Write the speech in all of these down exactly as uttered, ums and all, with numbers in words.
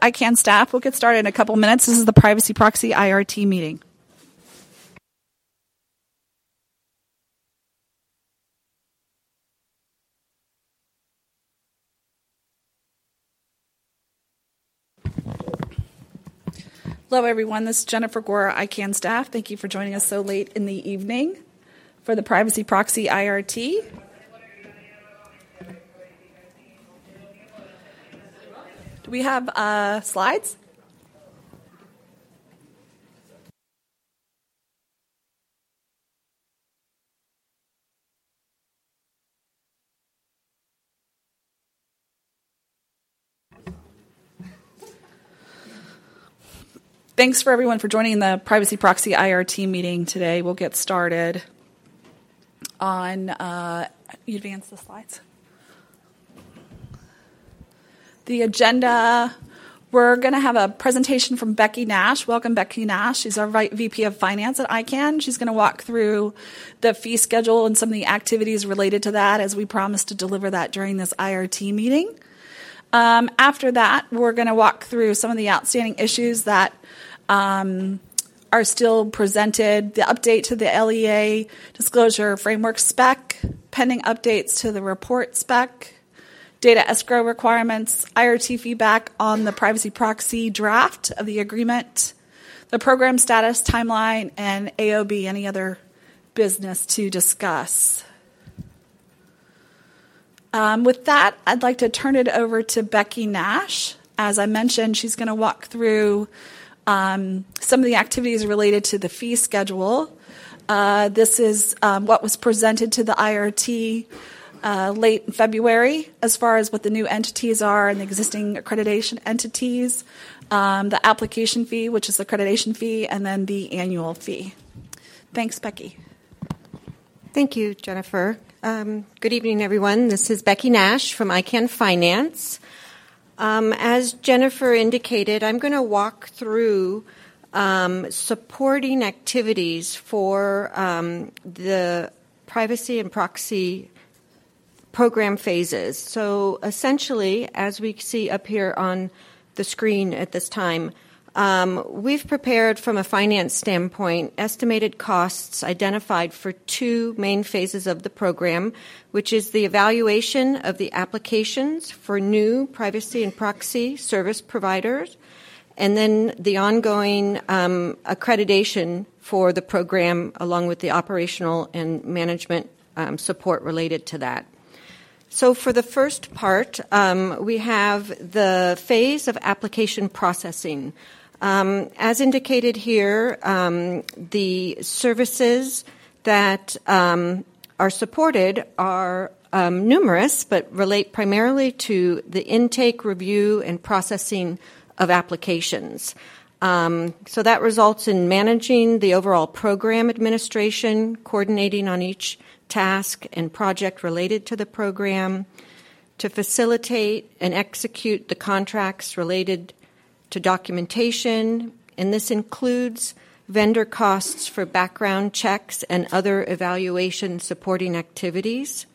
I CAN staff. We'll get started in a couple minutes. This is the Privacy Proxy I R T meeting. Hello, everyone. This is Jennifer Gore, I CAN staff. Thank you for joining us so late in the evening for the Privacy Proxy I R T. Do we have uh, slides? Thanks for everyone for joining the Privacy Proxy I R T meeting today. We'll get started on, uh, you advance the slides. The agenda, we're going to have a presentation from Becky Nash. Welcome, Becky Nash. She's our V P of Finance at I CAN. She's going to walk through the fee schedule and some of the activities related to that, as we promised to deliver that during this I R T meeting. Um, after that, we're going to walk through some of the outstanding issues that um, are still presented, the update to the L E A disclosure framework spec, pending updates to the report spec, data escrow requirements, I R T feedback on the privacy proxy draft of the agreement, the program status, timeline, and A O B, any other business to discuss. Um, with that, I'd like to turn it over to Becky Nash. As I mentioned, she's going to walk through um, some of the activities related to the fee schedule. Uh, this is um, what was presented to the I R T uh, late in February as far as what the new entities are and the existing accreditation entities, um, the application fee, which is the accreditation fee, and then the annual fee. Thanks, Becky. Thank you, Jennifer. Um, good evening, everyone. This is Becky Nash from I CAN Finance. Um, as Jennifer indicated, I'm going to walk through um, supporting activities for um, the privacy and proxy program phases. So essentially, as we see up here on the screen at this time, Um, we've prepared from a finance standpoint estimated costs identified for two main phases of the program, which is the evaluation of the applications for new privacy and proxy service providers, and then the ongoing um, accreditation for the program along with the operational and management um, support related to that. So for the first part, um, we have the phase of application processing. Um, as indicated here, um, the services that um, are supported are um, numerous, but relate primarily to the intake, review, and processing of applications. Um, so that results in managing the overall program administration, coordinating on each task and project related to the program, to facilitate and execute the contracts related to documentation, and this includes vendor costs for background checks and other evaluation supporting activities.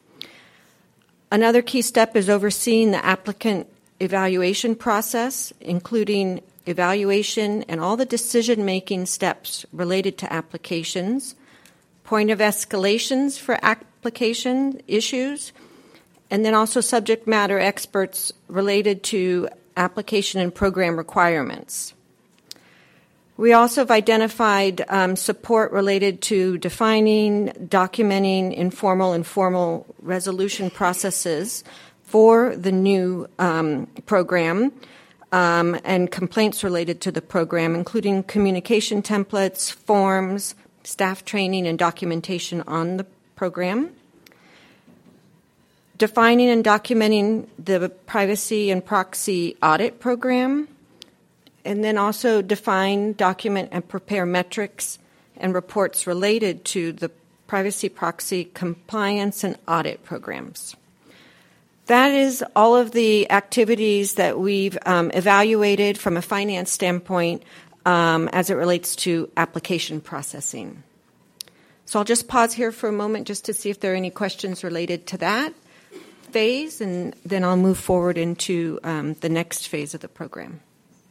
Another key step is overseeing the applicant evaluation process, including evaluation and all the decision-making steps related to applications, point of escalations for application issues, and then also subject matter experts related to application and program requirements. We also have identified um, support related to defining, documenting informal and formal resolution processes for the new um, program um, and complaints related to the program, including communication templates, forms, staff training, and documentation on the program. Defining and documenting the privacy and proxy audit program, and then also define, document, and prepare metrics and reports related to the privacy proxy compliance and audit programs. That is all of the activities that we've um, evaluated from a finance standpoint um, as it relates to application processing. So I'll just pause here for a moment just to see if there are any questions related to that phase, and then I'll move forward into um, the next phase of the program.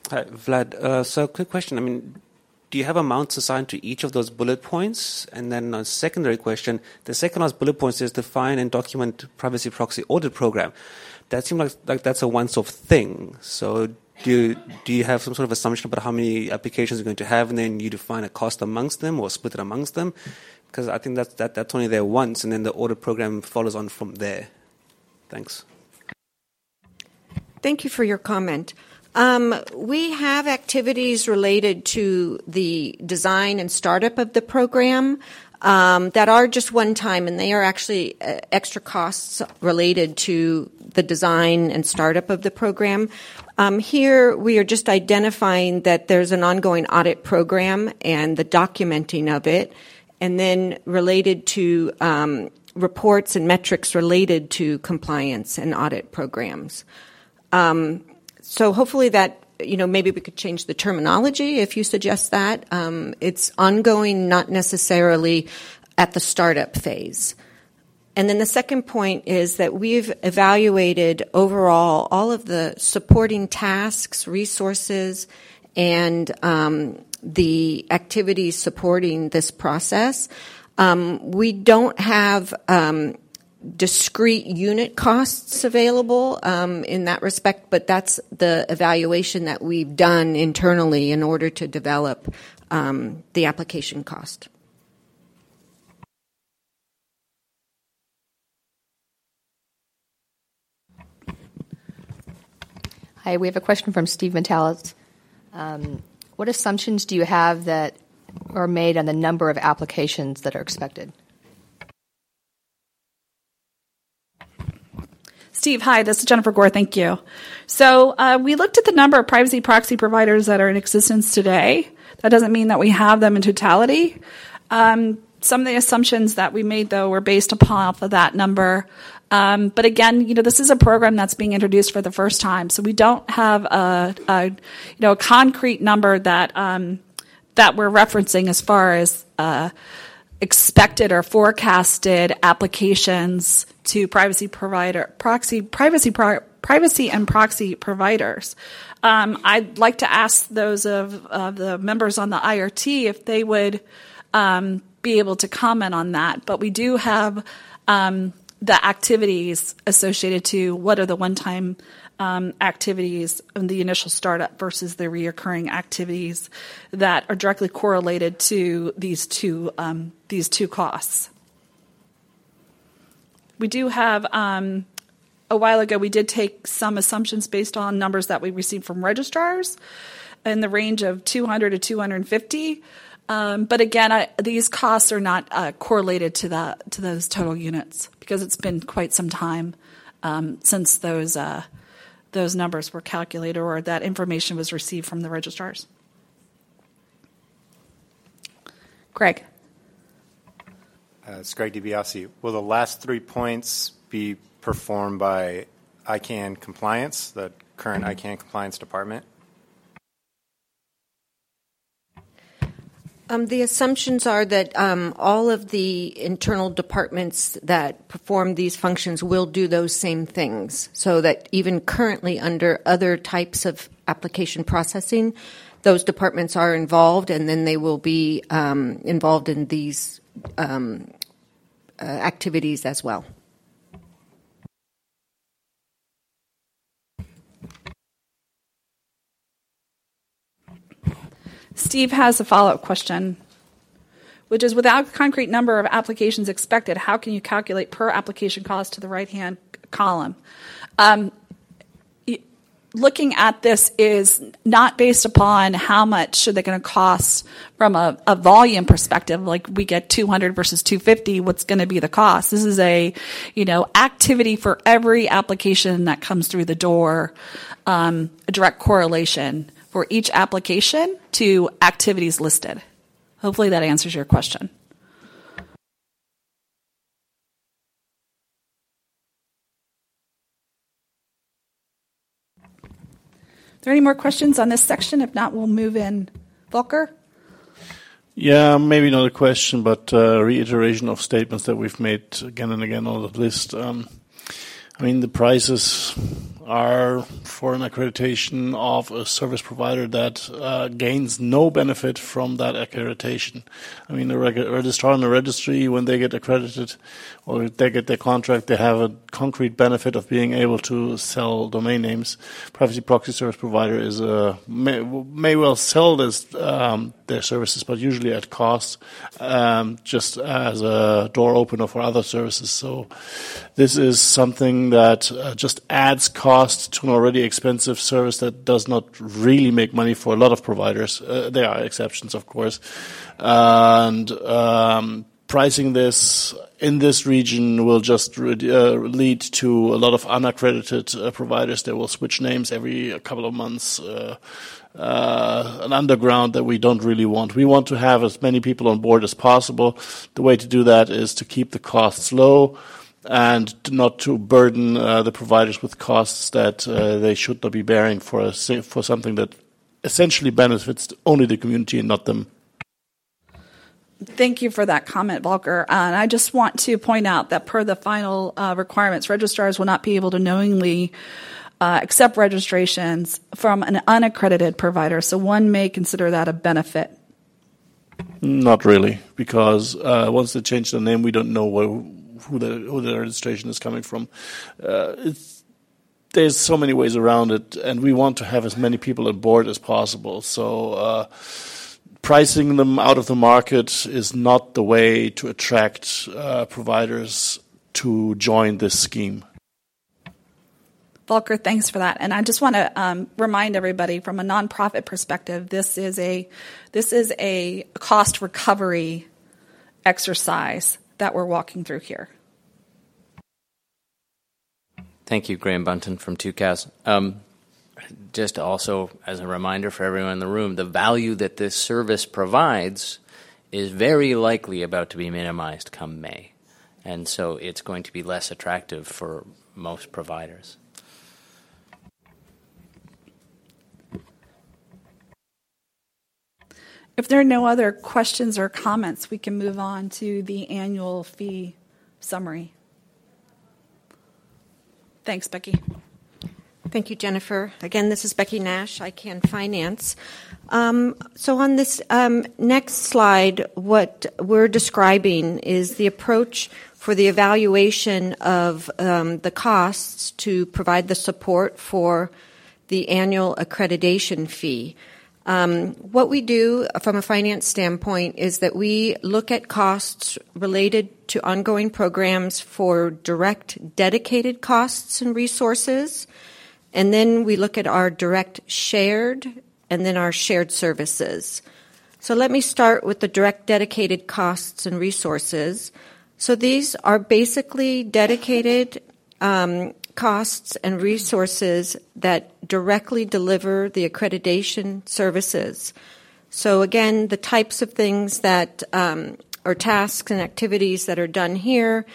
Hi, Vlad. Uh, so, quick question. I mean, do you have amounts assigned to each of those bullet points? And then a secondary question, the second last bullet point says define and document privacy proxy audit program. That seems like, like that's a once-off thing. So do you, do you have some sort of assumption about how many applications you're going to have, and then you define a cost amongst them or split it amongst them? Because I think that's, that, that's only there once, and then the audit program follows on from there. Thanks. Thank you for your comment. Um, we have activities related to the design and startup of the program um, that are just one time, and they are actually uh, extra costs related to the design and startup of the program. Um, here, we are just identifying that there's an ongoing audit program and the documenting of it, and then related to um, reports and metrics related to compliance and audit programs. Um, So hopefully that, you know, maybe we could change the terminology if you suggest that. Um, it's ongoing, not necessarily at the startup phase. And then the second point is that we've evaluated overall all of the supporting tasks, resources, and um, the activities supporting this process. Um, we don't have um discrete unit costs available um, in that respect, but that's the evaluation that we've done internally in order to develop um, the application cost. Hi, we have a question from Steve Metalis. Um, what assumptions do you have that are made on the number of applications that are expected? Steve, hi, this is Jennifer Gore. Thank you. So uh, we looked at the number of privacy proxy providers that are in existence today. That doesn't mean that we have them in totality. Um, some of the assumptions that we made, though, were based upon of that number. Um, but again, you know, this is a program that's being introduced for the first time, so we don't have a, a you know, a concrete number that um, that we're referencing as far as uh, expected or forecasted applications to privacy provider proxy privacy pro, privacy and proxy providers. Um, I'd like to ask those of, of the members on the I R T if they would um, be able to comment on that. But we do have um, the activities associated to what are the one-time um, activities in the initial startup versus the reoccurring activities that are directly correlated to these two um, these two costs. We do have, um, a while ago, we did take some assumptions based on numbers that we received from registrars in the range of two hundred to two hundred fifty. Um, but again, I, these costs are not uh, correlated to the to those total units because it's been quite some time um, since those uh, those numbers were calculated or that information was received from the registrars. Greg. Uh, it's Greg DiBiase. Will the last three points be performed by I CANN Compliance, the current I CANN Compliance Department? Um, the assumptions are that um, all of the internal departments that perform these functions will do those same things, so that even currently under other types of application processing, those departments are involved, and then they will be um, involved in these um, uh, activities as well. Steve has a follow-up question, which is, without a concrete number of applications expected, how can you calculate per application cost to the right-hand column? Um, looking at this is not based upon how much are they going to cost from a, a volume perspective, like we get two hundred versus two hundred fifty, what's going to be the cost? This is a, you know, activity for every application that comes through the door, um, a direct correlation for each application to activities listed. Hopefully that answers your question. Are there any more questions on this section? If not, we'll move in. Volker? Yeah, maybe not a question, but a reiteration of statements that we've made again and again on the list. Um, I mean, the prices are for an accreditation of a service provider that uh, gains no benefit from that accreditation. I mean, a reg- registrar and a registry, when they get accredited or they get their contract, they have a concrete benefit of being able to sell domain names. Privacy proxy service provider is a, may, may well sell this, um, their services, but usually at cost, um, just as a door opener for other services. So this is something that uh, just adds cost to an already expensive service that does not really make money for a lot of providers. Uh, there are exceptions, of course. And um, pricing this in this region will just re- uh, lead to a lot of unaccredited uh, providers that will switch names every couple of months. Uh, uh, an underground that we don't really want. We want to have as many people on board as possible. The way to do that is to keep the costs low and not to burden uh, the providers with costs that uh, they should not be bearing for a, for something that essentially benefits only the community and not them. Thank you for that comment, Volker. Uh, and I just want to point out that per the final uh, requirements, registrars will not be able to knowingly uh, accept registrations from an unaccredited provider. So one may consider that a benefit. Not really, because uh, once they change the name, we don't know where, who the who the registration is coming from. Uh, it's, there's so many ways around it, and we want to have as many people on board as possible. So uh, pricing them out of the market is not the way to attract uh, providers to join this scheme. Volker, thanks for that. And I just want to um, remind everybody, from a nonprofit perspective, this is a this is a cost recovery exercise that we're walking through here. Thank you, Graham Bunton from two C A S. Um, just also as a reminder for everyone in the room, the value that this service provides is very likely about to be minimized come May. And so it's going to be less attractive for most providers. If there are no other questions or comments, we can move on to the annual fee summary. Thanks, Becky. Thank you, Jennifer. Again, this is Becky Nash, iCANN Finance. Um, so on this um, next slide, what we're describing is the approach for the evaluation of um, the costs to provide the support for the annual accreditation fee. Um, what we do from a finance standpoint is that we look at costs related to ongoing programs for direct dedicated costs and resources, and then we look at our direct shared and then our shared services. So let me start with the direct dedicated costs and resources. So these are basically dedicated um, costs and resources that directly deliver the accreditation services. So again, the types of things that um, or tasks and activities that are done here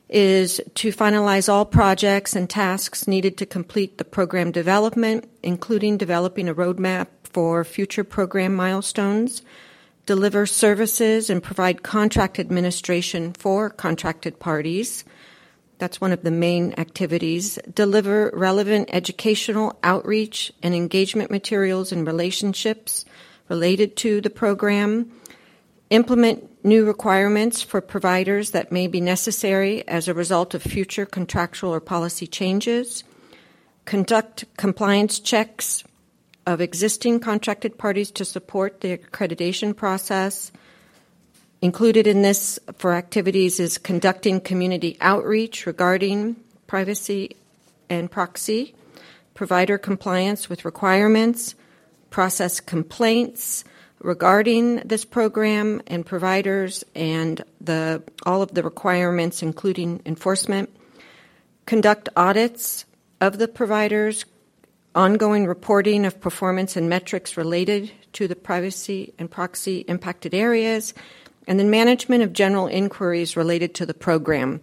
is to finalize all projects and tasks needed to complete the program development, including developing a roadmap for future program milestones, deliver services and provide contract administration for contracted parties. That's one of the main activities. Deliver relevant educational outreach and engagement materials and relationships related to the program. Implement new requirements for providers that may be necessary as a result of future contractual or policy changes. Conduct compliance checks of existing contracted parties to support the accreditation process. Included in this for activities is conducting community outreach regarding privacy and proxy, provider compliance with requirements, process complaints regarding this program and providers and the all of the requirements, including enforcement, conduct audits of the providers, ongoing reporting of performance and metrics related to the privacy and proxy impacted areas, and then management of general inquiries related to the program.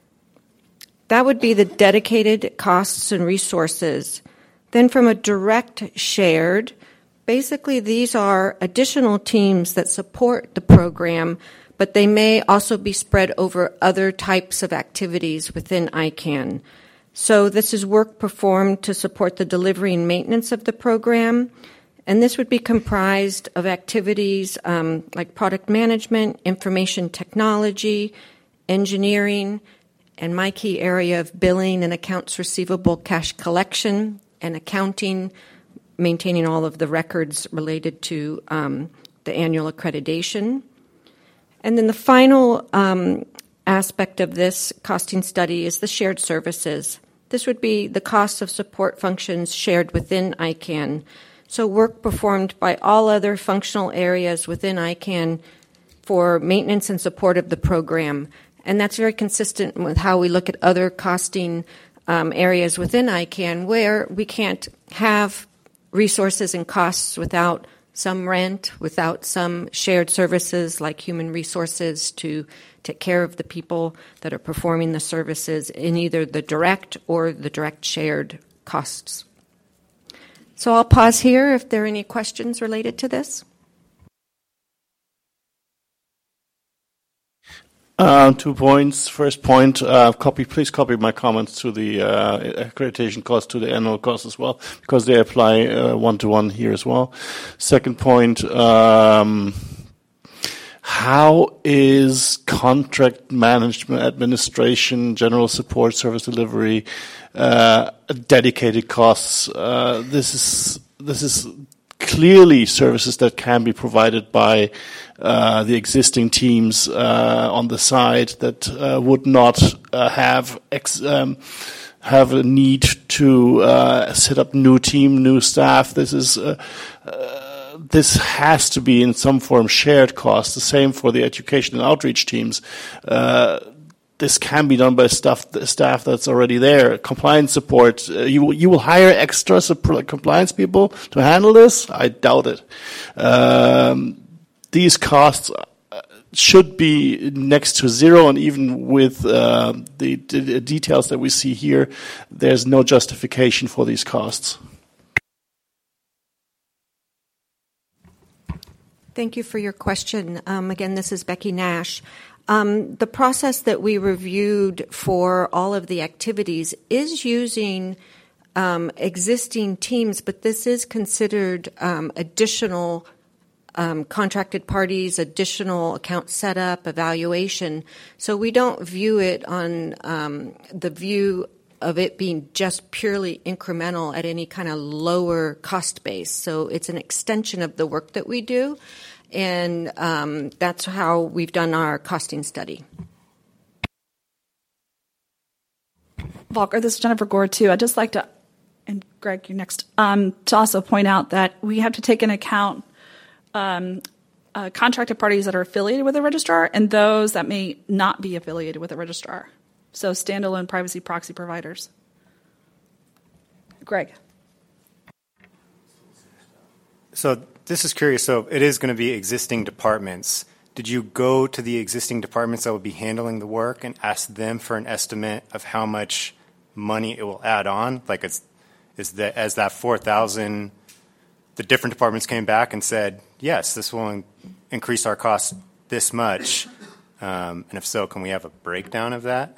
That would be the dedicated costs and resources. Then from a direct shared, basically these are additional teams that support the program, but they may also be spread over other types of activities within iCANN. So this is work performed to support the delivery and maintenance of the program. And this would be comprised of activities um, like product management, information technology, engineering, and my key area of billing and accounts receivable, cash collection, and accounting, maintaining all of the records related to um, the annual accreditation. And then the final um, aspect of this costing study is the shared services. This would be the costs of support functions shared within I CAN. So work performed by all other functional areas within I CAN for maintenance and support of the program. And that's very consistent with how we look at other costing um, areas within I CAN, where we can't have resources and costs without some rent, without some shared services like human resources to take care of the people that are performing the services in either the direct or the direct shared costs. So I'll pause here if there are any questions related to this. Uh, two points. First point, uh, copy. Please copy my comments to the uh, accreditation cost to the annual cost as well, because they apply uh, one-to-one here as well. Second point, um, how is contract management, administration, general support, service delivery, uh, dedicated costs? Uh, this is this is clearly services that can be provided by uh, the existing teams uh, on the side that uh, would not uh, have ex- um, have a need to uh, set up new team, new staff. This is uh, uh, this has to be in some form shared cost. The same for the education and outreach teams. Uh, This can be done by staff, staff that's already there. Compliance support, uh, you, you will hire extra support, compliance people to handle this? I doubt it. Um, these costs should be next to zero, and even with uh, the, the details that we see here, there's no justification for these costs. Thank you for your question. Um, again, this is Becky Nash. Um, the process that we reviewed for all of the activities is using um, existing teams, but this is considered um, additional um, contracted parties, additional account setup, evaluation. So we don't view it on um, the view of it being just purely incremental at any kind of lower cost base. So it's an extension of the work that we do. And um, that's how we've done our costing study. Volker, this is Jennifer Gore, too. I'd just like to, and Greg, you're next, um, to also point out that we have to take into account um, uh, contracted parties that are affiliated with the registrar and those that may not be affiliated with the registrar. So standalone privacy proxy providers. Greg. So this is curious. So it is going to be existing departments. Did you go to the existing departments that would be handling the work and ask them for an estimate of how much money it will add on? Like, it's, is that as that four thousand, the different departments came back and said, yes, this will in- increase our costs this much. Um, and if so, can we have a breakdown of that?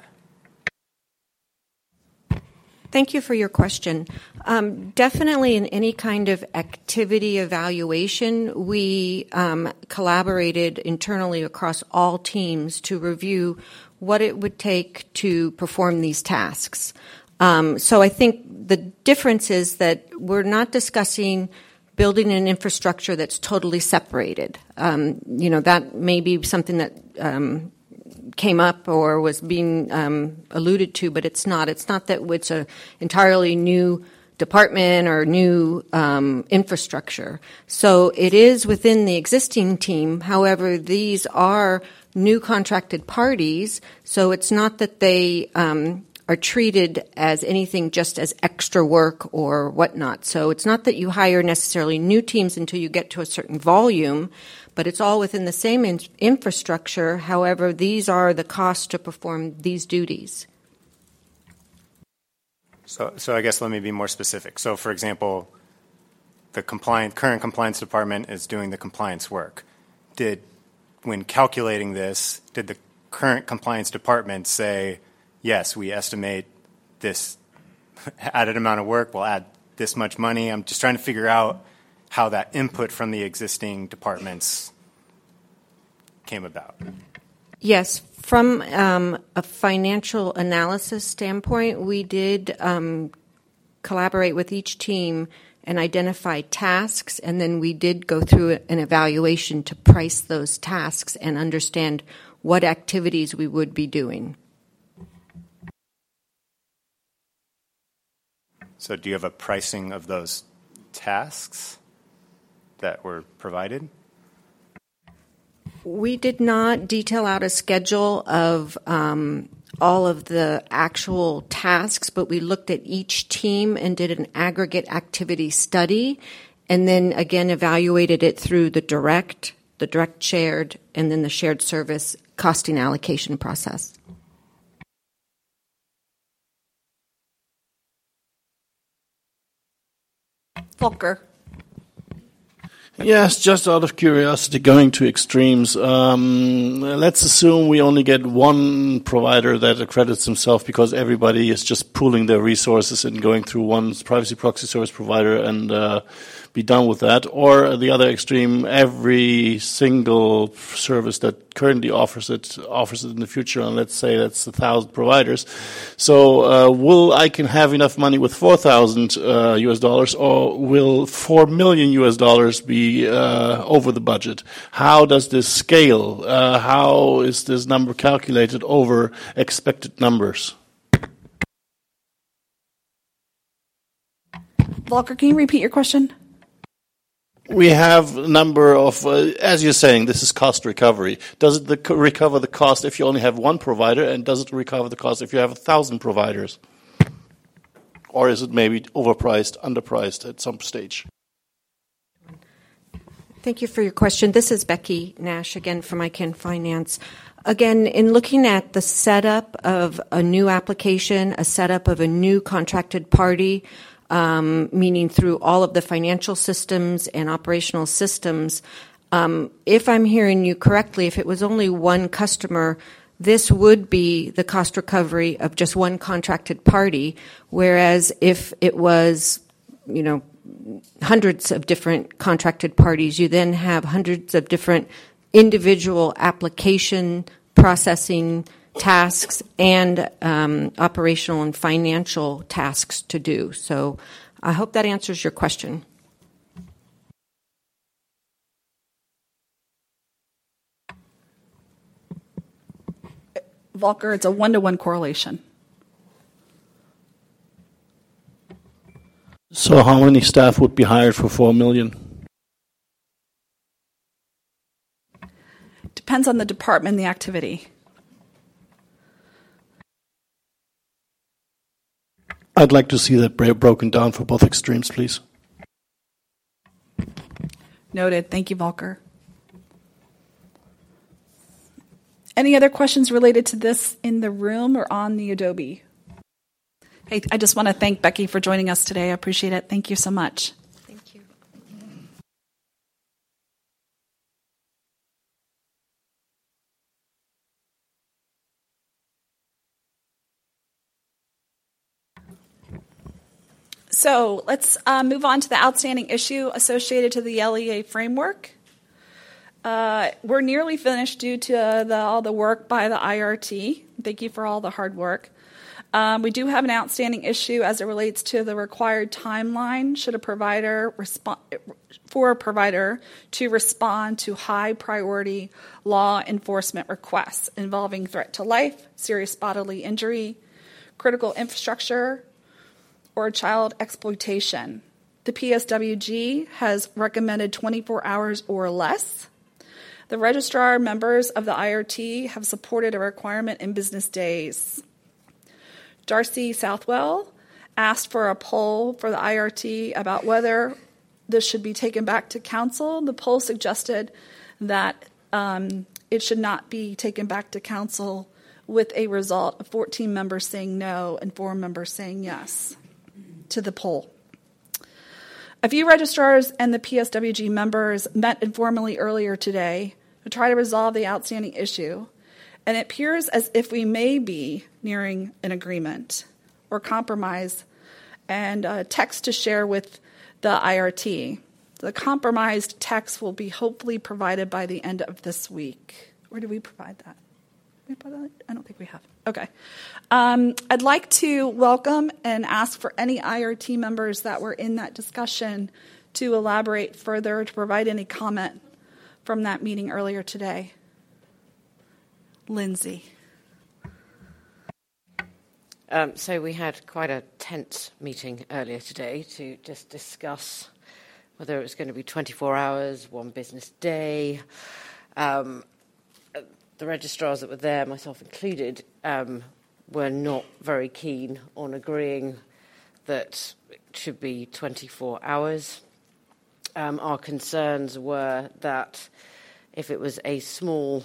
Thank you for your question. Um, definitely in any kind of activity evaluation, we um, collaborated internally across all teams to review what it would take to perform these tasks. Um, so I think the difference is that we're not discussing building an infrastructure that's totally separated. Um, you know, that may be something that um, came up or was being um, alluded to, but it's not. It's not that it's an entirely new department or new um, infrastructure. So it is within the existing team. However, these are new contracted parties, so it's not that they um, are treated as anything just as extra work or whatnot. So it's not that you hire necessarily new teams until you get to a certain volume, but it's all within the same in- infrastructure. However, these are the costs to perform these duties. So, so I guess let me be more specific. So, for example, the compliant, current compliance department is doing the compliance work. Did, when calculating this, did the current compliance department say, yes, we estimate this added amount of work, we'll add this much money. I'm just trying to figure out how that input from the existing departments came about. Yes, from um, a financial analysis standpoint, we did um, collaborate with each team and identify tasks, and then we did go through an evaluation to price those tasks and understand what activities we would be doing. So do you have a pricing of those tasks that were provided? We did not detail out a schedule of um, all of the actual tasks, but we looked at each team and did an aggregate activity study, and then again evaluated it through the direct, the direct shared, and then the shared service costing allocation process. Volker. Yes, just out of curiosity, going to extremes. Um, let's assume we only get one provider that accredits himself because everybody is just pooling their resources and going through one privacy proxy service provider and uh, be done with that. Or the other extreme, every single service that currently offers it offers it in the future, and let's say that's a thousand providers. So, uh, will I can have enough money with four thousand uh, U S dollars, or will four million U S dollars be uh, over the budget? How does this scale? Uh, how is this number calculated over expected numbers? Volker, can you repeat your question? We have a number of, uh, as you're saying, this is cost recovery. Does it the, recover the cost if you only have one provider, and does it recover the cost if you have a thousand providers? Or is it maybe overpriced, underpriced at some stage? Thank you for your question. This is Becky Nash again from ICANN Finance. Again, in looking at the setup of a new application, a setup of a new contracted party, Um, meaning through all of the financial systems and operational systems. Um, if I'm hearing you correctly, if it was only one customer, this would be the cost recovery of just one contracted party, whereas if it was, you know, hundreds of different contracted parties, you then have hundreds of different individual application processing tasks and um, operational and financial tasks to do. So I hope that answers your question. Volker, it's a one-to-one correlation. So how many staff would be hired for four million? Depends on the department and the activity. I'd like to see that broken down for both extremes, please. Noted. Thank you, Volker. Any other questions related to this in the room or on the Adobe? Hey, I just want to thank Becky for joining us today. I appreciate it. Thank you so much. Thank you. So let's uh, move on to the outstanding issue associated to the L E A framework. Uh, we're nearly finished due to uh, the, all the work by the I R T. Thank you for all the hard work. Um, we do have an outstanding issue as it relates to the required timeline should a provider respond for a provider to respond to high priority law enforcement requests involving threat to life, serious bodily injury, critical infrastructure, or child exploitation. The P S W G has recommended twenty-four hours or less. The registrar members of the I R T have supported a requirement in business days. Darcy Southwell asked for a poll for the I R T about whether this should be taken back to council. The poll suggested that um, it should not be taken back to council, with a result of fourteen members saying no and four members saying yes to the poll. A few registrars and the P S W G members met informally earlier today to try to resolve the outstanding issue, and it appears as if we may be nearing an agreement or compromise and a text to share with the I R T. The compromised text will be hopefully provided by the end of this week. Or did we provide that? Did we provide that? I don't think we have. Okay. Um, I'd like to welcome and ask for any I R T members that were in that discussion to elaborate further, to provide any comment from that meeting earlier today. Lindsay. Um, so we had quite a tense meeting earlier today to just discuss whether it was going to be twenty-four hours, one business day. Um, the registrars that were there, myself included, um, were not very keen on agreeing that it should be twenty-four hours. Um, our concerns were that if it was a small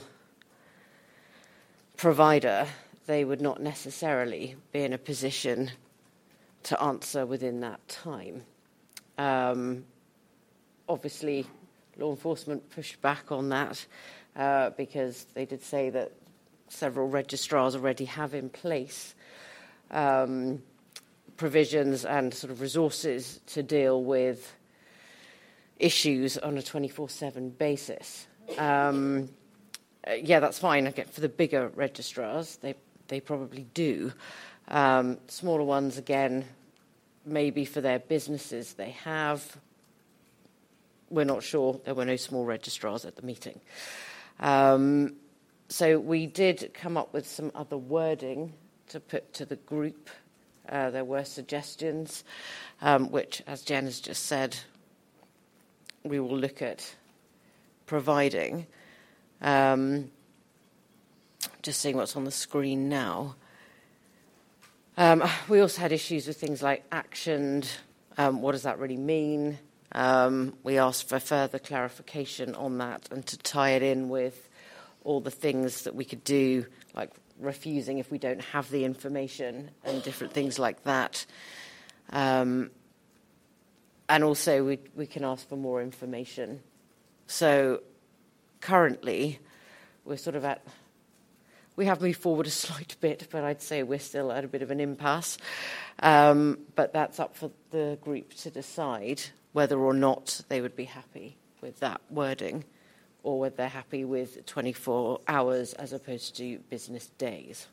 provider, they would not necessarily be in a position to answer within that time. Um, obviously, law enforcement pushed back on that uh, because they did say that several registrars already have in place um, provisions and sort of resources to deal with issues on a twenty-four seven basis. Um, uh, yeah, that's fine. I get for the bigger registrars, they they probably do. Um, smaller ones, again, maybe for their businesses they have. We're not sure. There were no small registrars at the meeting. Um, so we did come up with some other wording to put to the group. Uh, there were suggestions, um, which, as Jen has just said, we will look at providing. Um, just seeing what's on the screen now. Um, we also had issues with things like actioned. Um, what does that really mean? Um, we asked for further clarification on that and to tie it in with all the things that we could do, like refusing if we don't have the information and different things like that. Um, and also we, we can ask for more information. So currently we're sort of at, we have moved forward a slight bit, but I'd say we're still at a bit of an impasse. Um, but that's up for the group to decide whether or not they would be happy with that wording or whether they're happy with twenty-four hours as opposed to business days.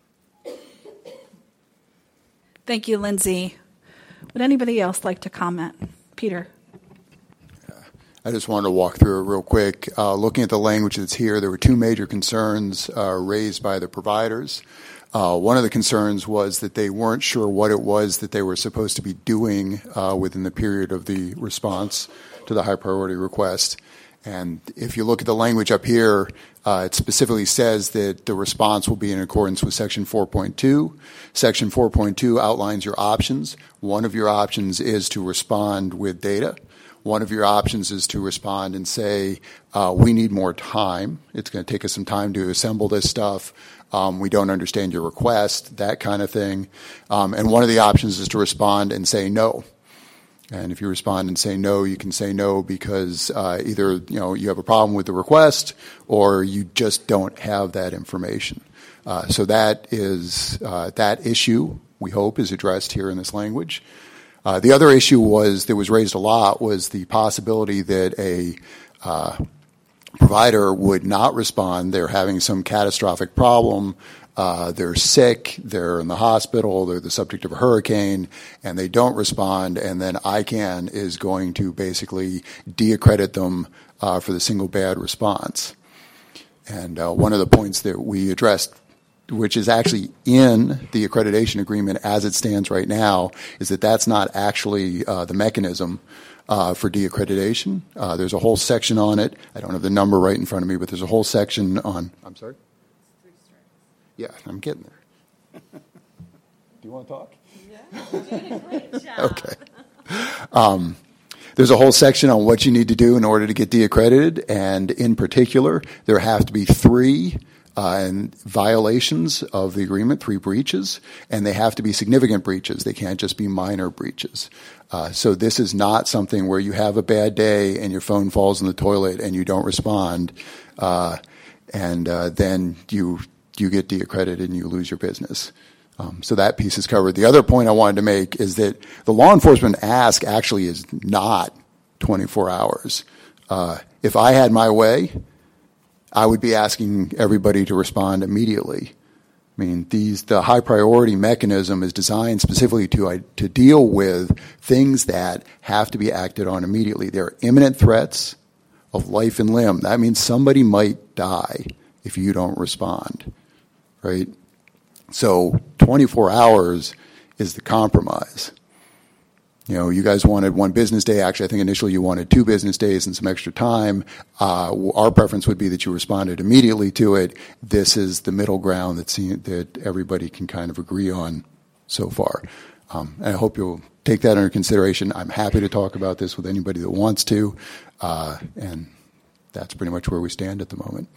Thank you, Lindsay. Would anybody else like to comment? Peter. I just wanted to walk through it real quick. Uh, looking at the language that's here, there were two major concerns uh, raised by the providers. Uh, one of the concerns was that they weren't sure what it was that they were supposed to be doing uh, within the period of the response to the high priority request. And if you look at the language up here, uh, it specifically says that the response will be in accordance with Section four point two. Section four point two outlines your options. One of your options is to respond with data. One of your options is to respond and say, uh, we need more time. It's going to take us some time to assemble this stuff. Um, we don't understand your request, that kind of thing. Um, and one of the options is to respond and say no. And if you respond and say no, you can say no because uh, either you know you have a problem with the request or you just don't have that information. Uh, so that is uh, that issue, we hope, is addressed here in this language. Uh, the other issue was that was raised a lot was the possibility that a uh, provider would not respond. They're having some catastrophic problem. Uh, they're sick. They're in the hospital. They're the subject of a hurricane, and they don't respond. And then I CAN is going to basically de-accredit them uh, for the single bad response. And uh, one of the points that we addressed, which is actually in the accreditation agreement as it stands right now, is that that's not actually uh, the mechanism uh, for de-accreditation. Uh, there's a whole section on it. I don't have the number right in front of me, but there's a whole section on. I'm sorry? Yeah, I'm getting there. Do you want to talk? Yeah, you're doing a great job. Okay. Um, there's a whole section on what you need to do in order to get de-accredited, and in particular, there have to be three Uh, and violations of the agreement, three breaches, and they have to be significant breaches. They can't just be minor breaches. Uh, so this is not something where you have a bad day and your phone falls in the toilet and you don't respond, uh, and uh, then you you get de-accredited and you lose your business. Um, so that piece is covered. The other point I wanted to make is that the law enforcement ask actually is not twenty-four hours. Uh, if I had my way, I would be asking everybody to respond immediately. I mean, these the high priority mechanism is designed specifically to uh, to deal with things that have to be acted on immediately. There are imminent threats of life and limb. That means somebody might die if you don't respond, right? So twenty-four hours is the compromise. You know, you guys wanted one business day. Actually, I think initially you wanted two business days and some extra time. Uh, our preference would be that you responded immediately to it. This is the middle ground that, see, that everybody can kind of agree on so far. Um, and I hope you'll take that under consideration. I'm happy to talk about this with anybody that wants to. Uh, and that's pretty much where we stand at the moment.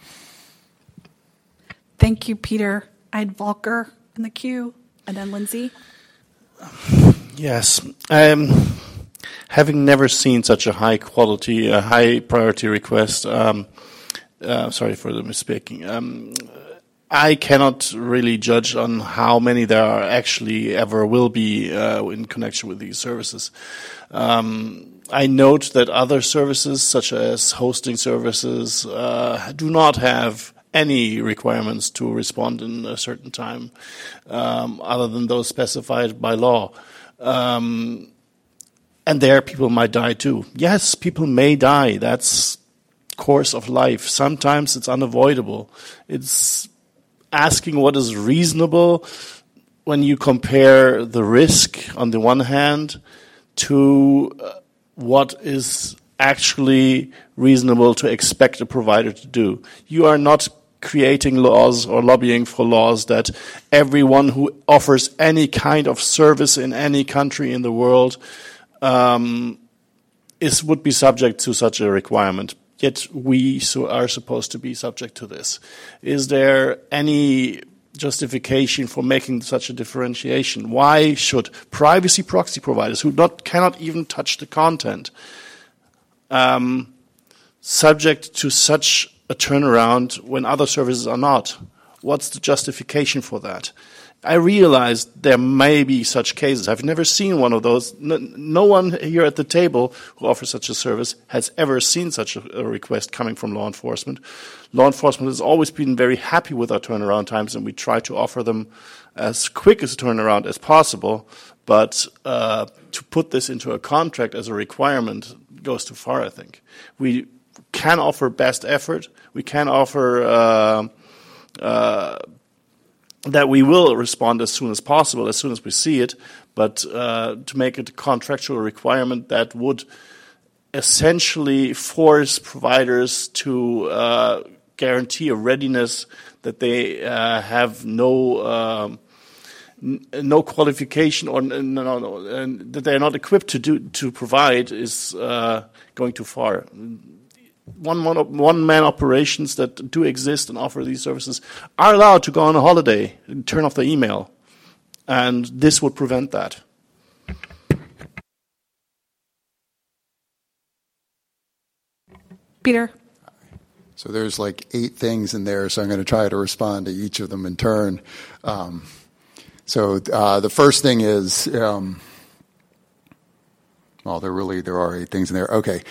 Thank you, Peter. I had Volker in the queue, and then Lindsay. Yes. Um, having never seen such a high quality, a high priority request, um, uh, sorry for the misspeaking, um, I cannot really judge on how many there are actually ever will be uh, in connection with these services. Um, I note that other services, such as hosting services, uh, do not have any requirements to respond in a certain time, um, other than those specified by law. Um, and there people might die too. Yes, people may die. That's course of life. Sometimes it's unavoidable. It's asking what is reasonable when you compare the risk on the one hand to uh, what is actually reasonable to expect a provider to do. You are not creating laws or lobbying for laws that everyone who offers any kind of service in any country in the world um, is would be subject to such a requirement. Yet we so are supposed to be subject to this. Is there any justification for making such a differentiation? Why should privacy proxy providers who not cannot even touch the content um, subject to such a turnaround when other services are not? What's the justification for that? I realize there may be such cases. I've never seen one of those. No, no one here at the table who offers such a service has ever seen such a, a request coming from law enforcement. Law enforcement has always been very happy with our turnaround times, and we try to offer them as quick as a turnaround as possible. But uh, to put this into a contract as a requirement goes too far, I think. We can offer best effort. We can offer uh, uh, that we will respond as soon as possible, as soon as we see it, but uh, to make it a contractual requirement that would essentially force providers to uh, guarantee a readiness that they uh, have no um, n- no qualification or no, no, no, and that they are not equipped to do to provide is uh, going too far. One, one, one-man operations that do exist and offer these services are allowed to go on a holiday and turn off the email, and this would prevent that. Peter? So there's like eight things in there, so I'm going to try to respond to each of them in turn. Um, so uh, the first thing is, um, well, there really, there are eight things in there. Okay.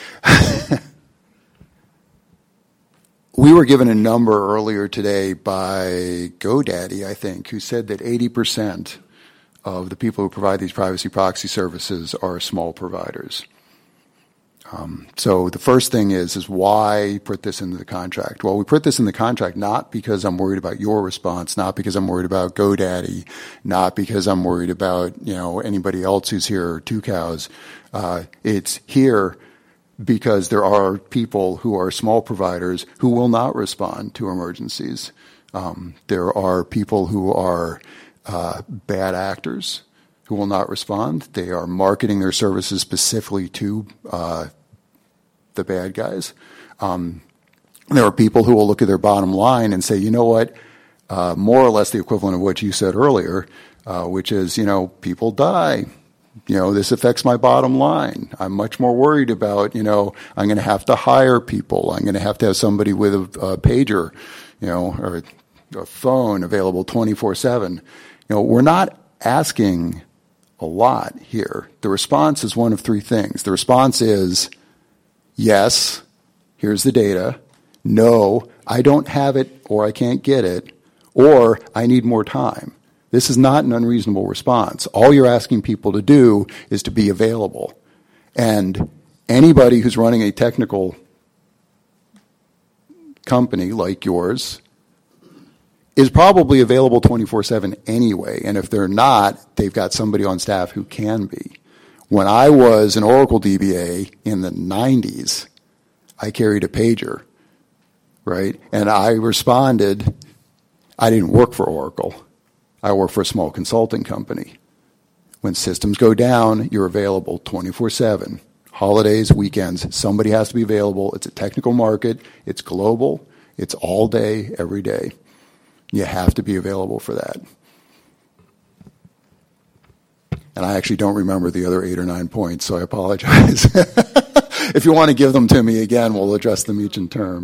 We were given a number earlier today by GoDaddy, I think, who said that eighty percent of the people who provide these privacy proxy services are small providers. Um, so the first thing is, is why put this into the contract? Well, we put this in the contract not because I'm worried about your response, not because I'm worried about GoDaddy, not because I'm worried about, you know, anybody else who's here or Two Cows. Uh, it's here because there are people who are small providers who will not respond to emergencies. Um, there are people who are uh, bad actors who will not respond. They are marketing their services specifically to uh, the bad guys. Um, there are people who will look at their bottom line and say, you know what, uh, more or less the equivalent of what you said earlier, uh, which is, you know, people die. You know, this affects my bottom line. I'm much more worried about, you know, I'm going to have to hire people. I'm going to have to have somebody with a, a pager, you know, or a phone available twenty-four seven. You know, we're not asking a lot here. The response is one of three things. The response is, yes, here's the data. No, I don't have it or I can't get it, or I need more time. This is not an unreasonable response. All you're asking people to do is to be available. And anybody who's running a technical company like yours is probably available twenty-four seven anyway. And if they're not, they've got somebody on staff who can be. When I was an Oracle D B A in the nineties, I carried a pager, right? And I responded. I didn't work for Oracle. I work for a small consulting company. When systems go down, you're available twenty-four seven. Holidays, weekends, somebody has to be available. It's a technical market. It's global. It's all day, every day. You have to be available for that. And I actually don't remember the other eight or nine points, so I apologize. If you want to give them to me again, we'll address them each in turn.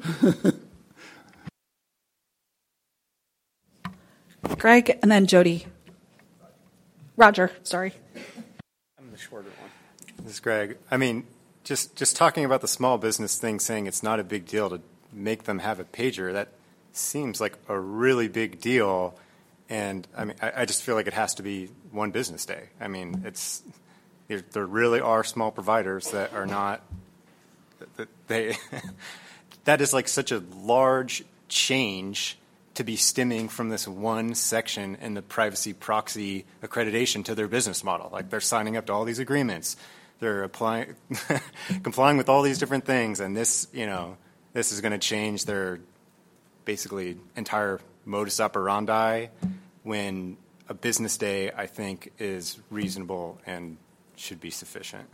Greg, and then Jody. Roger, sorry. I'm the shorter one. This is Greg. I mean, just just talking about the small business thing, saying it's not a big deal to make them have a pager, that seems like a really big deal. And I mean, I, I just feel like it has to be one business day. I mean, it's there really are small providers that are not that they that is like such a large change to be stemming from this one section in the privacy proxy accreditation to their business model. Like they're signing up to all these agreements, they're applying, complying with all these different things, and this, you know, this is going to change their basically entire modus operandi. When a business day, I think, is reasonable and should be sufficient.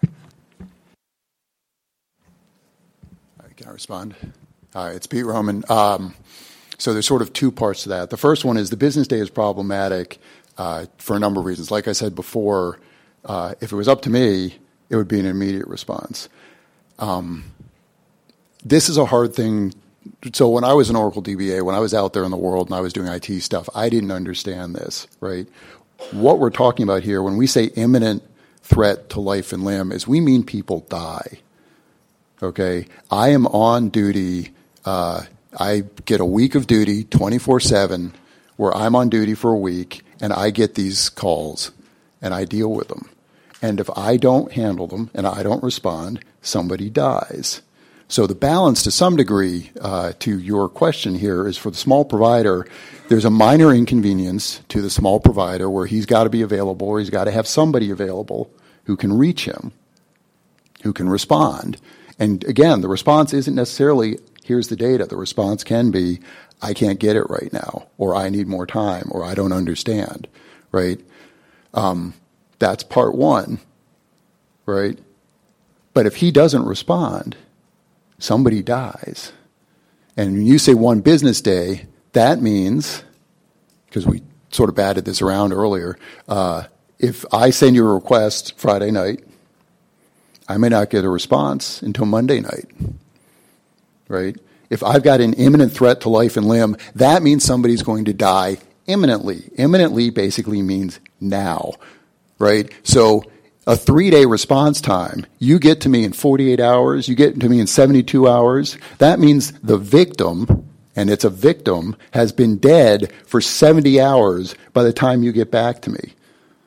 All right, can I respond? Hi, it's Pete Roman. Um, So there's sort of two parts to that. The first one is the business day is problematic uh, for a number of reasons. Like I said before, uh, if it was up to me, it would be an immediate response. Um, this is a hard thing. So when I was an Oracle D B A, when I was out there in the world and I was doing I T stuff, I didn't understand this, right? What we're talking about here, when we say imminent threat to life and limb, is we mean people die, okay? I am on duty. Uh, I get a week of duty, twenty-four seven, where I'm on duty for a week, and I get these calls, and I deal with them. And if I don't handle them and I don't respond, somebody dies. So the balance, to some degree, uh, to your question here, is for the small provider, there's a minor inconvenience to the small provider where he's got to be available, or he's got to have somebody available who can reach him, who can respond. And again, the response isn't necessarily, here's the data. The response can be, I can't get it right now, or I need more time, or I don't understand, right? Um, that's part one, right? But if he doesn't respond, somebody dies. And when you say one business day, that means, because we sort of batted this around earlier, uh, if I send you a request Friday night, I may not get a response until Monday night. Right? If I've got an imminent threat to life and limb, that means somebody's going to die imminently. Imminently basically means now, right? So a three-day response time, you get to me in forty-eight hours, you get to me in seventy-two hours, that means the victim, and it's a victim, has been dead for seventy hours by the time you get back to me.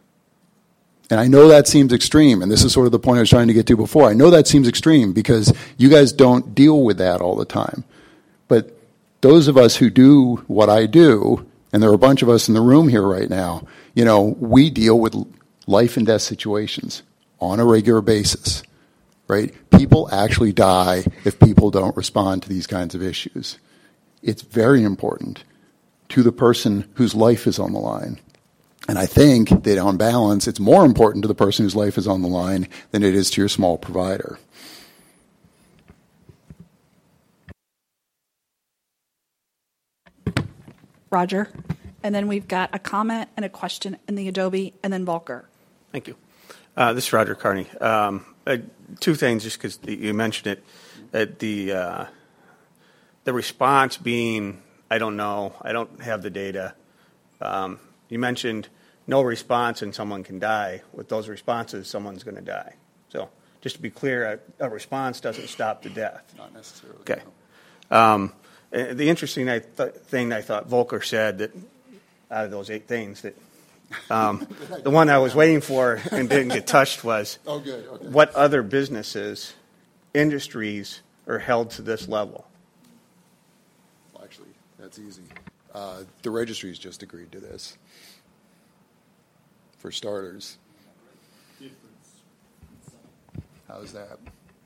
And I know that seems extreme, and this is sort of the point I was trying to get to before. I know that seems extreme because you guys don't deal with that all the time. But those of us who do what I do, and there are a bunch of us in the room here right now, you know, we deal with life and death situations on a regular basis, right? People actually die if people don't respond to these kinds of issues. It's very important to the person whose life is on the line. And I think that on balance, it's more important to the person whose life is on the line than it is to your small provider. Roger. And then we've got a comment and a question in the Adobe, and then Volker. Thank you. Uh, this is Roger Carney. Um, uh, two things, just because you mentioned it. Uh, the uh, the response being, I don't know, I don't have the data. Um, you mentioned no response and someone can die. With those responses, someone's going to die. So just to be clear, a, a response doesn't stop the death. Not necessarily. Okay. Um, the interesting I th- thing I thought Volker said that out of those eight things that um, the one I was waiting for and didn't get touched was oh, good. Okay. What other businesses, industries are held to this level? Well, actually, that's easy. Uh, the registries just agreed to this. For starters. How's that?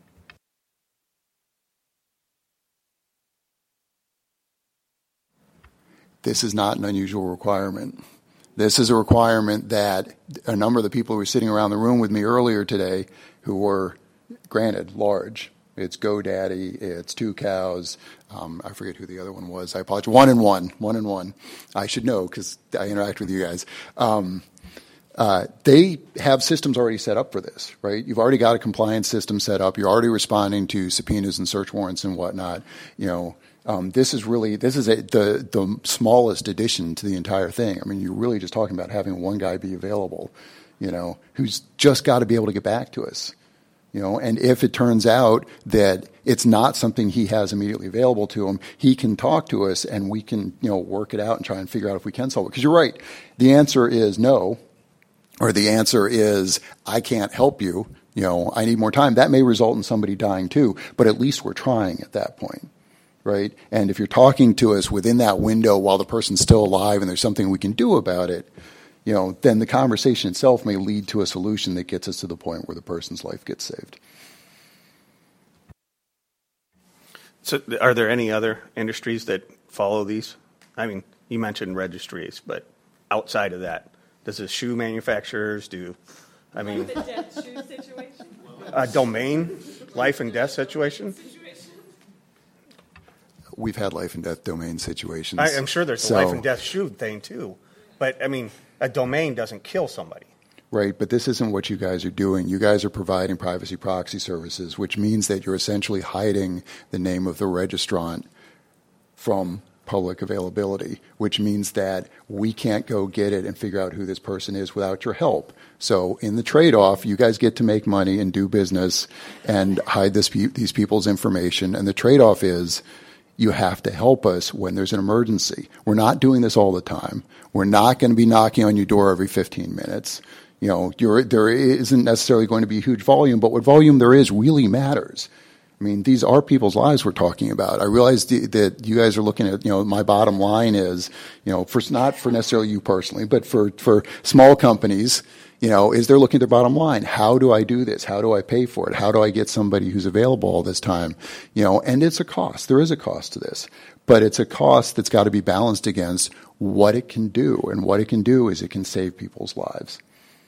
This is not an unusual requirement. This is a requirement that a number of the people who were sitting around the room with me earlier today, who were, granted, large. It's GoDaddy, it's Two Cows, um, I forget who the other one was. I apologize. One and one, one and one. I should know because I interact with you guys. Um, uh, they have systems already set up for this, right? You've already got a compliance system set up. You're already responding to subpoenas and search warrants and whatnot. You know, um, this is really this is a, the the smallest addition to the entire thing. I mean, you're really just talking about having one guy be available, you know, who's just got to be able to get back to us. You know, and if it turns out that it's not something he has immediately available to him, he can talk to us and we can, you know, work it out and try and figure out if we can solve it. Because you're right. The answer is no, or the answer is I can't help you. You know, I need more time. That may result in somebody dying too, but at least we're trying at that point, right? And if you're talking to us within that window while the person's still alive and there's something we can do about it, you know, then the conversation itself may lead to a solution that gets us to the point where the person's life gets saved. So are there any other industries that follow these? I mean, you mentioned registries, but outside of that, does the shoe manufacturers do, I mean, the dead shoe situation? A domain, life and death situation? We've had life and death domain situations. I, I'm sure there's so, a life and death shoe thing too, but I mean, a domain doesn't kill somebody. Right, but this isn't what you guys are doing. You guys are providing privacy proxy services, which means that you're essentially hiding the name of the registrant from public availability, which means that we can't go get it and figure out who this person is without your help. So in the trade-off, you guys get to make money and do business and hide this, these people's information, and the trade-off is you have to help us when there's an emergency. We're not doing this all the time. We're not going to be knocking on your door every fifteen minutes. You know, you're, there isn't necessarily going to be a huge volume, but what volume there is really matters. I mean, these are people's lives we're talking about. I realize the, that you guys are looking at, you know, my bottom line is, you know, for not for necessarily you personally, but for, for small companies, you know, is they're looking at their bottom line. How do I do this? How do I pay for it? How do I get somebody who's available all this time? You know, and it's a cost. There is a cost to this, but it's a cost that's got to be balanced against what it can do. And what it can do is it can save people's lives.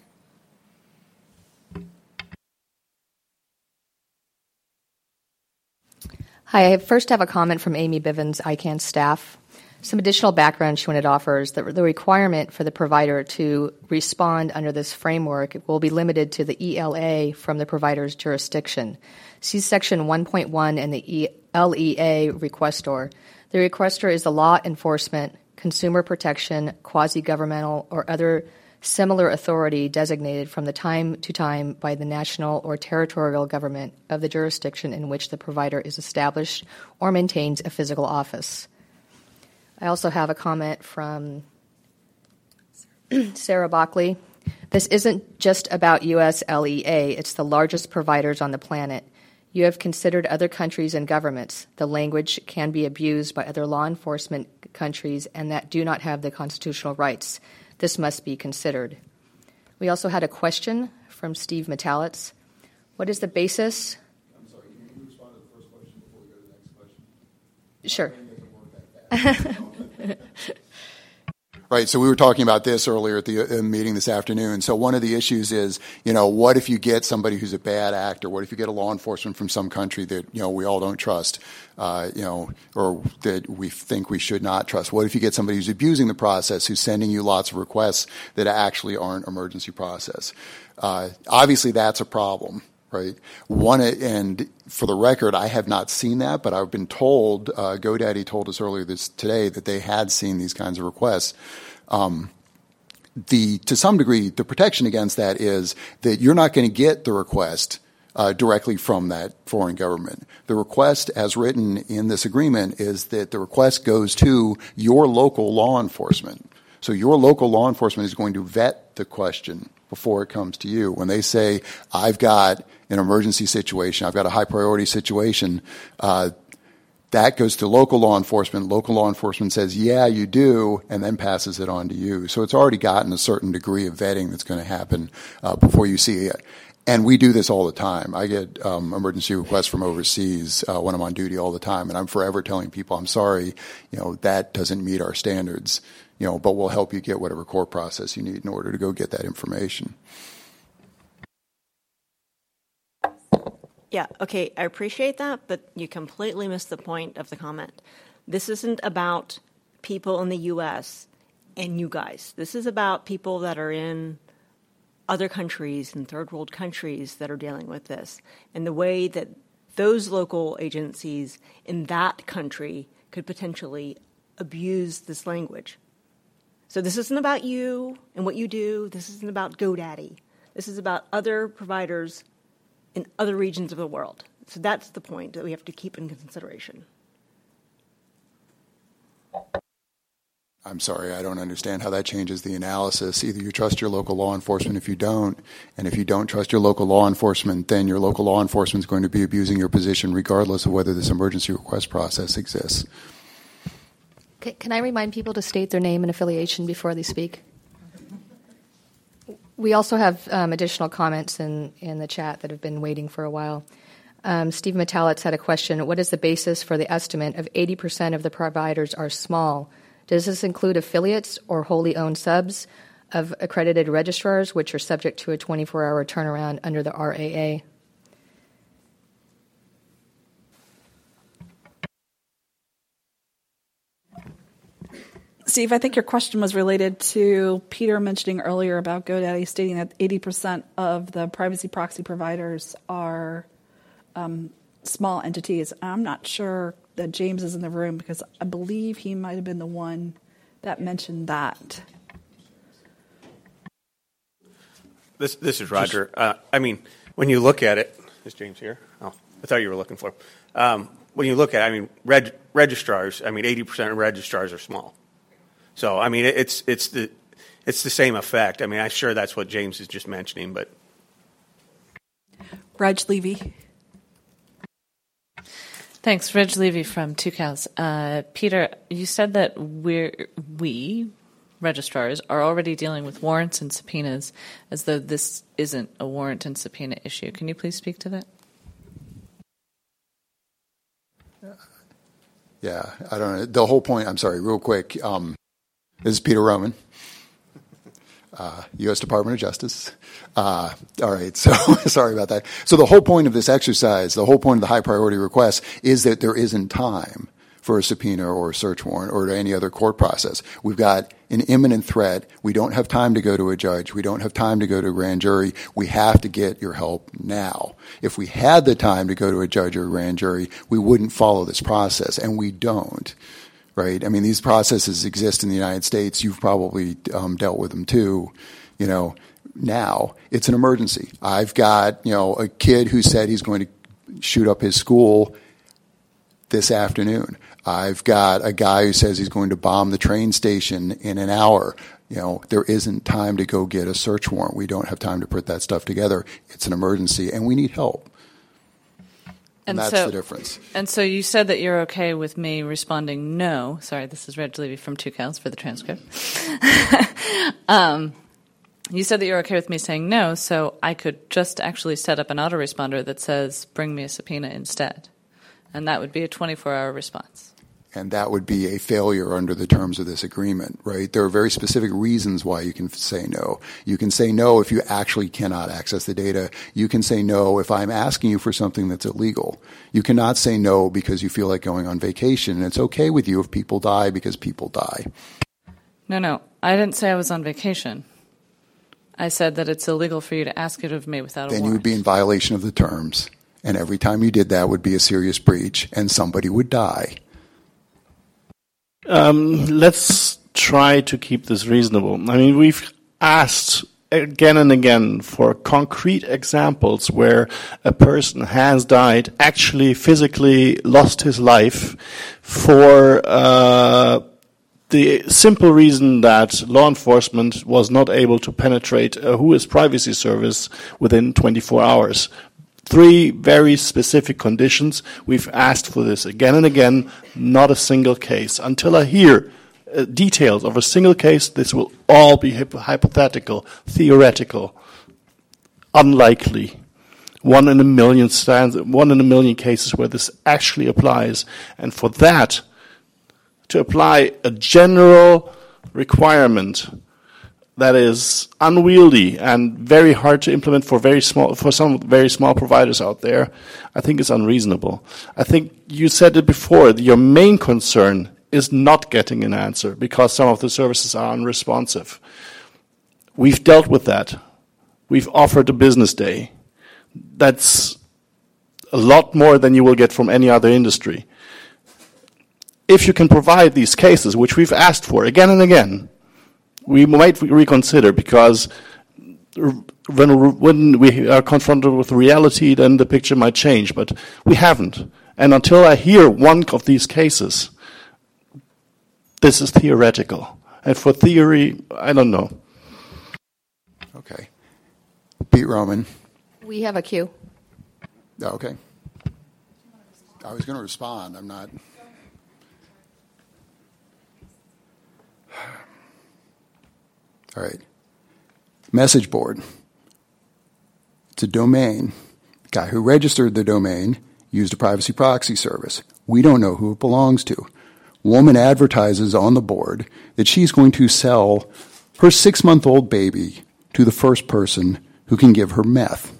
Hi, I first have a comment from Amy Bivens, I CANN staff. Some additional background she wanted to offer is that the requirement for the provider to respond under this framework will be limited to the E L A from the provider's jurisdiction. See Section one point one and the L E A requestor. The requestor is the law enforcement, consumer protection, quasi-governmental, or other similar authority designated from the time to time by the national or territorial government of the jurisdiction in which the provider is established or maintains a physical office. I also have a comment from Sarah Bockley. This isn't just about U S L E A. It's the largest providers on the planet. You have considered other countries and governments. The language can be abused by other law enforcement countries and that do not have the constitutional rights. This must be considered. We also had a question from Steve Metalitz. What is the basis? I'm sorry, can you respond to the first question before we go to the next question? Sure. Right, so we were talking about this earlier at the uh, meeting this afternoon. So one of the issues is, you know, what if you get somebody who's a bad actor? What if you get a law enforcement from some country that, you know, we all don't trust, uh, you know, or that we think we should not trust? What if you get somebody who's abusing the process, who's sending you lots of requests that actually aren't emergency process? Uh, obviously, that's a problem. Right. One, and for the record, I have not seen that, but I've been told, uh, GoDaddy told us earlier this today that they had seen these kinds of requests. Um, the to some degree, the protection against that is that you're not going to get the request uh, directly from that foreign government. The request, as written in this agreement, is that the request goes to your local law enforcement. So your local law enforcement is going to vet the question before it comes to you. When they say, I've got an emergency situation, I've got a high priority situation, uh, that goes to local law enforcement. Local law enforcement says, yeah, you do, and then passes it on to you. So it's already gotten a certain degree of vetting that's going to happen uh, before you see it. And we do this all the time. I get um, emergency requests from overseas uh, when I'm on duty all the time, and I'm forever telling people, I'm sorry, you know, that doesn't meet our standards, you know, but we'll help you get whatever court process you need in order to go get that information. Yeah, okay, I appreciate that, but you completely missed the point of the comment. This isn't about people in the U S and you guys. This is about people that are in other countries and third world countries that are dealing with this, and the way that those local agencies in that country could potentially abuse this language. So this isn't about you and what you do. This isn't about GoDaddy. This is about other providers in other regions of the world. So that's the point that we have to keep in consideration. I'm sorry, I don't understand how that changes the analysis. Either you trust your local law enforcement if you don't, and if you don't trust your local law enforcement, then your local law enforcement is going to be abusing your position regardless of whether this emergency request process exists. Can I remind people to state their name and affiliation before they speak? We also have um, additional comments in, in the chat that have been waiting for a while. Um, Steve Metalitz had a question. What is the basis for the estimate of eighty percent of the providers are small? Does this include affiliates or wholly owned subs of accredited registrars, which are subject to a twenty-four hour turnaround under the R A A? Steve, I think your question was related to Peter mentioning earlier about GoDaddy stating that eighty percent of the privacy proxy providers are um, small entities. I'm not sure that James is in the room because I believe he might have been the one that mentioned that. This this is Roger. Uh, I mean, when you look at it, is James here? Oh, I thought you were looking for him. Um, when you look at it, I mean, reg, registrars, I mean, eighty percent of registrars are small. So, I mean, it's it's the it's the same effect. I mean, I'm sure that's what James is just mentioning, but. Reg Levy. Thanks, Reg Levy from Two Cows. Uh, Peter, you said that we're, we, registrars, are already dealing with warrants and subpoenas as though this isn't a warrant and subpoena issue. Can you please speak to that? Yeah, I don't know. The whole point, I'm sorry, real quick. Um, this is Peter Roman, uh, U S Department of Justice. Uh, all right, so sorry about that. So the whole point of this exercise, the whole point of the high priority request is that there isn't time for a subpoena or a search warrant or any other court process. We've got an imminent threat. We don't have time to go to a judge. We don't have time to go to a grand jury. We have to get your help now. If we had the time to go to a judge or a grand jury, we wouldn't follow this process, and we don't. Right? I mean, these processes exist in the United States. You've probably um, dealt with them too. You know, now it's an emergency. I've got, you know, a kid who said he's going to shoot up his school this afternoon. I've got a guy who says he's going to bomb the train station in an hour. You know, there isn't time to go get a search warrant. We don't have time to put that stuff together. It's an emergency, and we need help. And, and that's so, the difference. And so you said that you're okay with me responding no. Sorry, this is Reg Levy from Two Cows for the transcript. um, you said that you're okay with me saying no, so I could just actually set up an autoresponder that says, bring me a subpoena instead. And that would be a twenty-four hour response. And that would be a failure under the terms of this agreement, right? There are very specific reasons why you can say no. You can say no if you actually cannot access the data. You can say no if I'm asking you for something that's illegal. You cannot say no because you feel like going on vacation, and it's okay with you if people die because people die. No, no. I didn't say I was on vacation. I said that it's illegal for you to ask it of me without a then warrant. Then you would be in violation of the terms. And every time you did that would be a serious breach, and somebody would die. Um, let's try to keep this reasonable. I mean, we've asked again and again for concrete examples where a person has died, actually physically lost his life for uh, the simple reason that law enforcement was not able to penetrate a W H O I S privacy service within twenty-four hours. Three very specific conditions. We've asked for this again and again, not a single case. Until I hear uh, details of a single case, this will all be hyp- hypothetical, theoretical, unlikely. One in a million stands, one in a million cases where this actually applies. And for that to apply a general requirement that is unwieldy and very hard to implement for very small, for some very small providers out there, I think is unreasonable. I think you said it before, your main concern is not getting an answer because some of the services are unresponsive. We've dealt with that. We've offered a business day. That's a lot more than you will get from any other industry. If you can provide these cases, which we've asked for again and again, we might reconsider, because when, when we are confronted with reality, then the picture might change, but we haven't. And until I hear one of these cases, this is theoretical. And for theory, I don't know. Okay. Pete Roman. We have a queue. Oh, okay. I was going to respond. I'm not... All right. Message board. It's a domain. The guy who registered the domain used a privacy proxy service. We don't know who it belongs to. Woman advertises on the board that she's going to sell her six-month-old baby to the first person who can give her meth.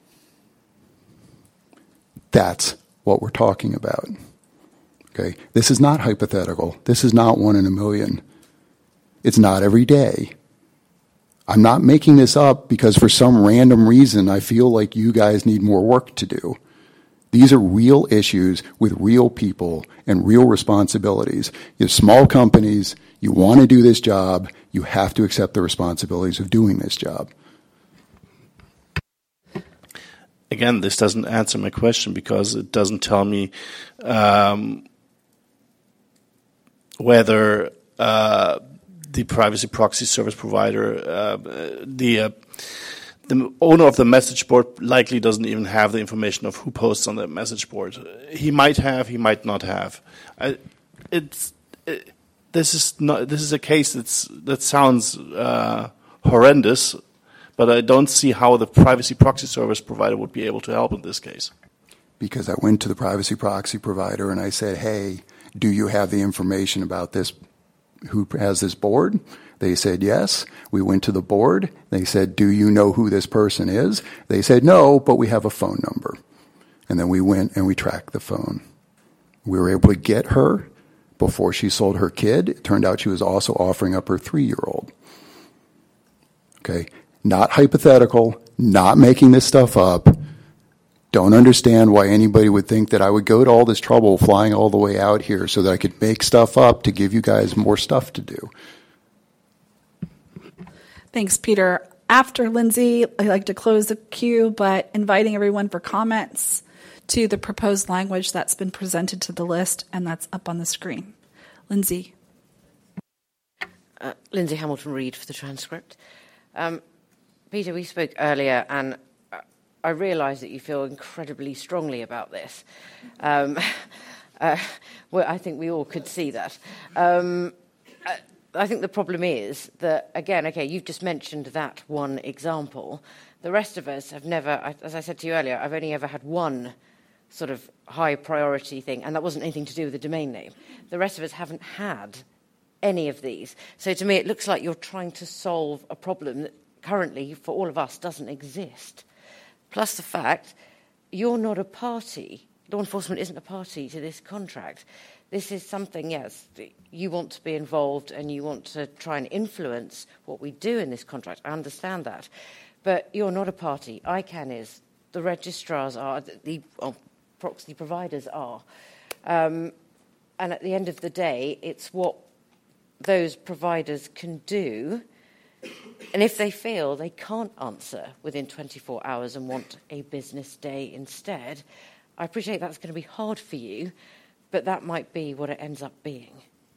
That's what we're talking about. Okay? This is not hypothetical. This is not one in a million. It's not every day. I'm not making this up because for some random reason I feel like you guys need more work to do. These are real issues with real people and real responsibilities. You have small companies, you want to do this job, you have to accept the responsibilities of doing this job. Again, this doesn't answer my question because it doesn't tell me um, whether uh, the privacy proxy service provider, uh, the uh, the owner of the message board likely doesn't even have the information of who posts on the message board. He might have, he might not have. I, it's it, this is not this is a case that's that sounds uh, horrendous, but I don't see how the privacy proxy service provider would be able to help in this case. Because I went to the privacy proxy provider and I said, "Hey, do you have the information about this? Who has this board?" They said yes. We went to the board. They said, "Do you know who this person is?" They said, "No, but we have a phone number." And then we went and we tracked the phone. We were able to get her before she sold her kid. It turned out she was also offering up her three-year-old. Okay? Not hypothetical, not making this stuff up. Don't understand why anybody would think that I would go to all this trouble flying all the way out here so that I could make stuff up to give you guys more stuff to do. Thanks, Peter. After Lindsay, I'd like to close the queue, but inviting everyone for comments to the proposed language that's been presented to the list, and that's up on the screen. Lindsay. Uh, Lindsay Hamilton-Reid for the transcript. Um, Peter, we spoke earlier, and I realise that you feel incredibly strongly about this. Um, uh, well, I think we all could see that. Um, uh, I think the problem is that, again, okay, you've just mentioned that one example. The rest of us have never, as I said to you earlier, I've only ever had one sort of high priority thing, and that wasn't anything to do with the domain name. The rest of us haven't had any of these. So to me, it looks like you're trying to solve a problem that currently, for all of us, doesn't exist. Plus the fact you're not a party. Law enforcement isn't a party to this contract. This is something, yes, you want to be involved and you want to try and influence what we do in this contract. I understand that. But you're not a party. I CAN is. The registrars are. The well, proxy providers are. Um, and at the end of the day, it's what those providers can do And if they feel they can't answer within twenty-four hours and want a business day instead, I appreciate that's going to be hard for you, but that might be what it ends up being.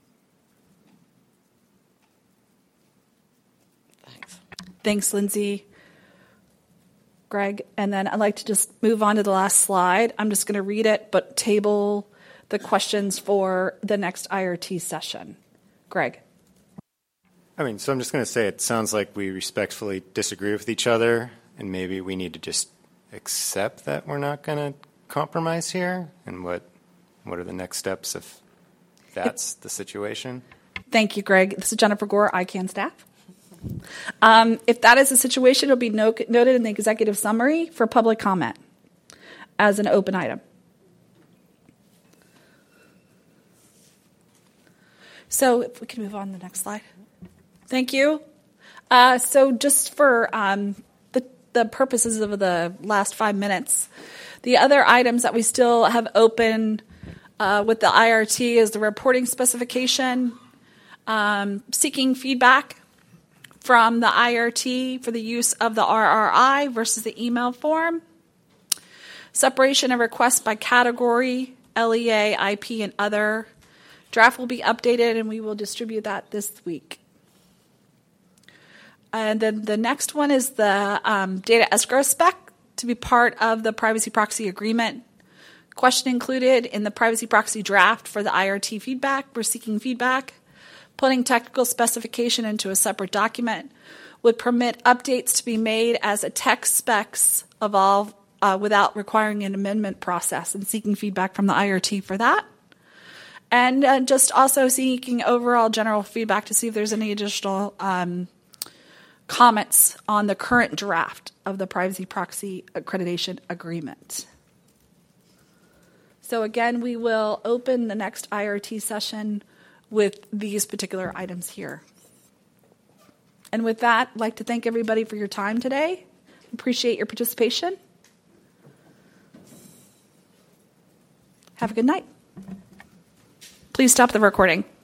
Thanks. Thanks, Lindsay. Greg, and then I'd like to just move on to the last slide. I'm just going to read it, but table the questions for the next I R T session. Greg. I mean, so I'm just going to say it sounds like we respectfully disagree with each other, and maybe we need to just accept that we're not going to compromise here. And what what are the next steps if that's the situation? Thank you, Greg. This is Jennifer Gore, I CAN staff. Um, if that is the situation, it'll be no- noted in the executive summary for public comment as an open item. So if we can move on to the next slide. Thank you. Uh, so just for um, the, the purposes of the last five minutes, the other items that we still have open uh, with the I R T is the reporting specification, um, seeking feedback from the I R T for the use of the R R I versus the email form, separation of requests by category, L E A, I P, and other. Draft will be updated, and we will distribute that this week. And then the next one is the um, data escrow spec to be part of the privacy proxy agreement. Question included in the privacy proxy draft for the I R T feedback. We're seeking feedback. Putting technical specification into a separate document would permit updates to be made as a text specs evolve uh, without requiring an amendment process, and seeking feedback from the I R T for that. And uh, just also seeking overall general feedback to see if there's any additional um, comments on the current draft of the privacy proxy accreditation agreement. So again, we will open the next I R T session with these particular items here. And with that, I'd like to thank everybody for your time today. Appreciate your participation. Have a good night. Please stop the recording.